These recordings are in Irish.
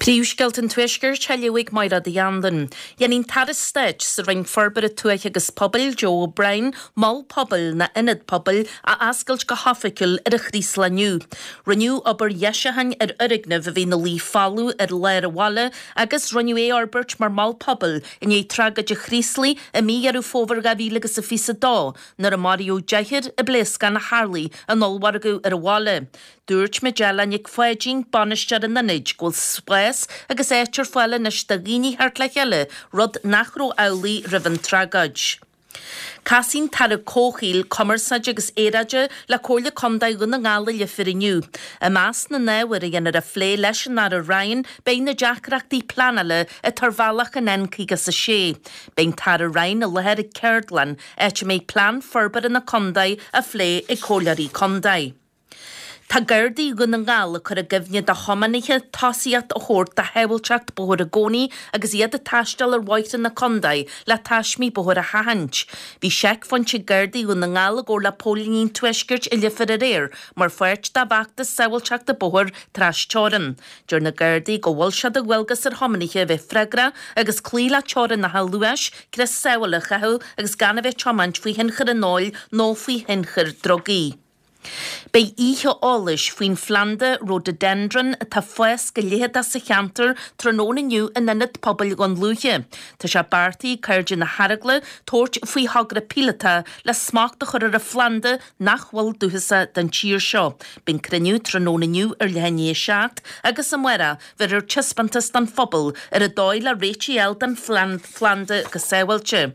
Príúsgelt an tuisgur teiliúig maira de Yandan. Yanin Tadesteid sa ring forbar a tuach agus pobl Joe O'Brien, mal pobl na inad pobl a asgailt go haficil ar a chrís leniu. Reniu aber yeshahan urigna vi na lí falú leir a walla agus reniu arbert mar mal pobl in ei traga de chrísli a mi arú fóver gavílegus a fisa dá, nar a Mario Jahir a blesgan na Harley an olwargu ar a walla. Dúirt me gelan ag fáidjing banistear an nanid gwyl spes agus éitir fáile na stagini hart le heile rud nachró auli rivan tragaj. Casin tar a cóchil commerceid agus éraide le cóirle condaid gona ngála le firiniu. A más na néhar a dhéanaar a phlé leis nar a Ryan bein na deacrachtaí planala a tarvalach an encaígus a sé. Bein tar a Ryan a lehead a Cerdlan éit méid plan forbar in na condaid a phlé i cólarí condaid. Tá gardaí gona ngála chur a gifne de homanithe tasiat a chórt de hebilteacht bohor a gcónaí agus iad a taistal ar waite na condaid le taismí bohor a hahant. Bhí seic fan si gardaí gona ngála gur le pólínín tuisgirt i lifir a réir, mar fuirt da bhachta saoilteacht a bohor trasteoran. Dúir na gardaí go bhfuil siad a bhfuilgus ar homanithe bheith fregra agus clíla teoran na halúis cres saoile chahu agus gan a bheith chomant faoi hinchar an áil nó faoi hinchar drogaí. Bei ihe ális faoin Flanda rhododendron tá fues go léad a sa cheantar tróna nniu in inad pobl gon lúthe. Tá se bartaí cairde na haragla tóirt faoi hagra pilata le smacht a chur ar a Flanda nach bhfuil dúthasa den tír seo. Bin criniú tróna nniu ar lehéné seat agus am muire ver ar tispantas dan phobal ar a dóil a réitiel den Flanda go saoilte.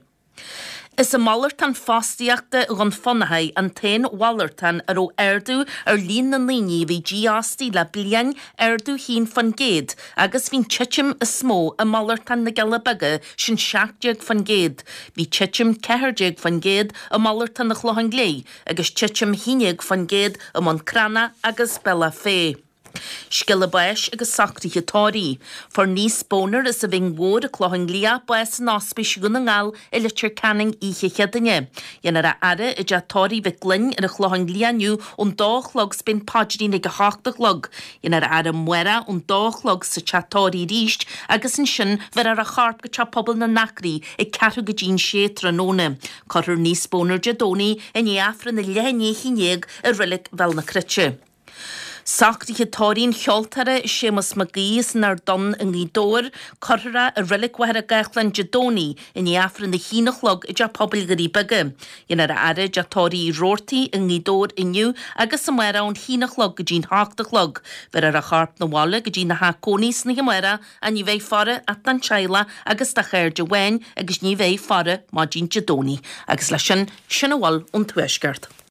Is a mallertan fastiachta gon fonnahai an ten wallertan ar ó erdú ar lín na líní vi giasti le blian erdú hín fan géad agus vín chichim a smó a mallertan na galabaga sin seachteg fan géad. Vi chichim ceherjeg fan géad a mallertan na chlohan glé agus chichim híneag fan géad a mon crana agus bella fé. Skille bais agus sachtrige tóí. For níos bónar is a bhín mhór a clohan lia bais an áspis gona ngáil i litir canning ihe chedanne. Ienar a ara i de tóí bheith glyn ar a clohan lianiu ón dálog spin padrín ag a háachtalog. Ienar a ara muera ón dálog sa chatóí ríist agus in sin ver ar a chart go cha pobl na nachrí i ceú go dín sé tróna. Corur níos bónar de dóní in éafran na lehéné hínéag a rilik vel na critse. Sachtige tóín cheoltare sémas magíos nar don in lídóir, corra a rilik wahar a gachlan jadóní in éafran na hínachlog i de pobl garí bige. Ienar a ara de tóí rórtaí in lídóir inniu agus am muire ón hínachlog go dín háachtalog, ver ar a charp na walla go dín na hacónís na muire a ní bheith fara at an chaila agus da chéir de wein agus ní bheith fara má dín jadóní agus lei sin a bhil ón tuisgart.